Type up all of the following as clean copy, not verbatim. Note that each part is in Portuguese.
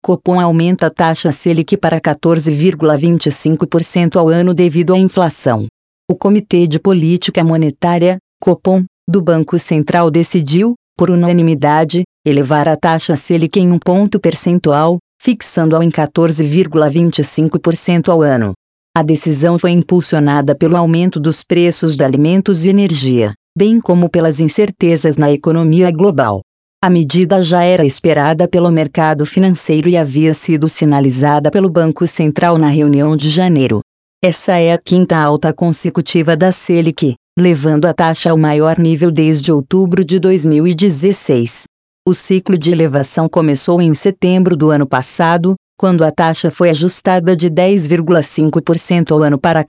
Copom aumenta a taxa Selic para 14,25% ao ano devido à inflação. O Comitê de Política Monetária, Copom, do Banco Central decidiu, por unanimidade, elevar a taxa Selic em 1 ponto percentual, fixando-a em 14,25% ao ano. A decisão foi impulsionada pelo aumento dos preços de alimentos e energia, bem como pelas incertezas na economia global. A medida já era esperada pelo mercado financeiro e havia sido sinalizada pelo Banco Central na reunião de janeiro. Essa é a quinta alta consecutiva da Selic, levando a taxa ao maior nível desde outubro de 2016. O ciclo de elevação começou em setembro do ano passado, quando a taxa foi ajustada de 10,5% ao ano para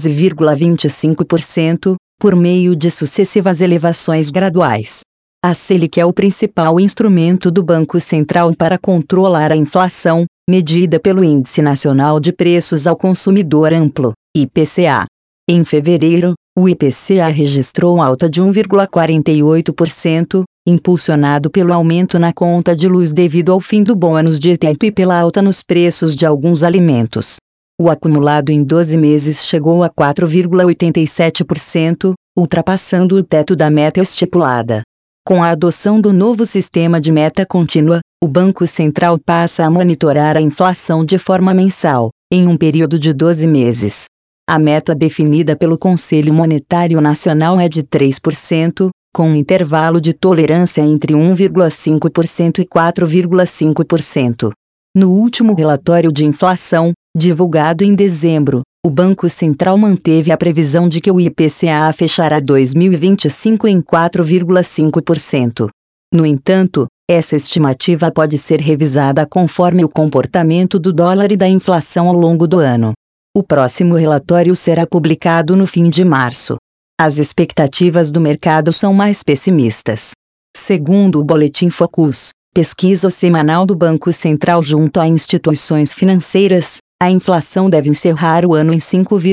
14,25%, por meio de sucessivas elevações graduais. A Selic é o principal instrumento do Banco Central para controlar a inflação, medida pelo Índice Nacional de Preços ao Consumidor Amplo, IPCA. Em fevereiro, o IPCA registrou alta de 1,48%, impulsionado pelo aumento na conta de luz devido ao fim do bônus de tempo e pela alta nos preços de alguns alimentos. O acumulado em 12 meses chegou a 4,87%, ultrapassando o teto da meta estipulada. Com a adoção do novo sistema de meta contínua, o Banco Central passa a monitorar a inflação de forma mensal, em um período de 12 meses. A meta definida pelo Conselho Monetário Nacional é de 3%, com um intervalo de tolerância entre 1,5% e 4,5%. No último relatório de inflação, divulgado em dezembro, o Banco Central manteve a previsão de que o IPCA fechará 2025 em 4,5%. No entanto, essa estimativa pode ser revisada conforme o comportamento do dólar e da inflação ao longo do ano. O próximo relatório será publicado no fim de março. As expectativas do mercado são mais pessimistas. Segundo o Boletim Focus, pesquisa semanal do Banco Central junto a instituições financeiras, a inflação deve encerrar o ano em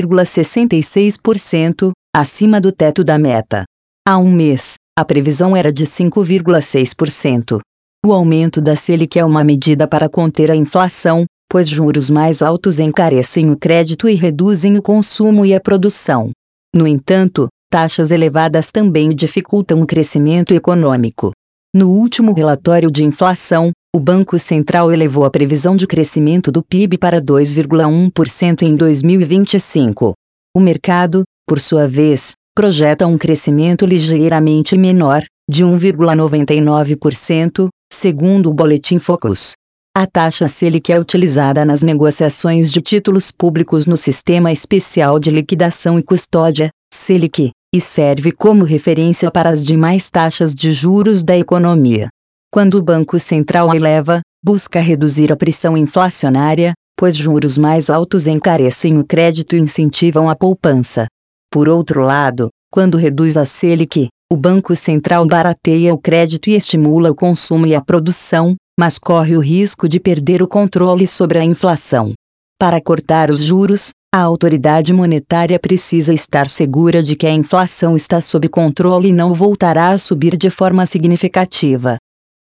5,66%, acima do teto da meta. Há um mês, a previsão era de 5,6%. O aumento da Selic é uma medida para conter a inflação, pois juros mais altos encarecem o crédito e reduzem o consumo e a produção. No entanto, taxas elevadas também dificultam o crescimento econômico. No último relatório de inflação, o Banco Central elevou a previsão de crescimento do PIB para 2,1% em 2025. O mercado, por sua vez, projeta um crescimento ligeiramente menor, de 1,99%, segundo o Boletim Focus. A taxa Selic é utilizada nas negociações de títulos públicos no Sistema Especial de Liquidação e Custódia, Selic, e serve como referência para as demais taxas de juros da economia. Quando o Banco Central eleva, busca reduzir a pressão inflacionária, pois juros mais altos encarecem o crédito e incentivam a poupança. Por outro lado, quando reduz a Selic, o Banco Central barateia o crédito e estimula o consumo e a produção, mas corre o risco de perder o controle sobre a inflação. Para cortar os juros, a autoridade monetária precisa estar segura de que a inflação está sob controle e não voltará a subir de forma significativa.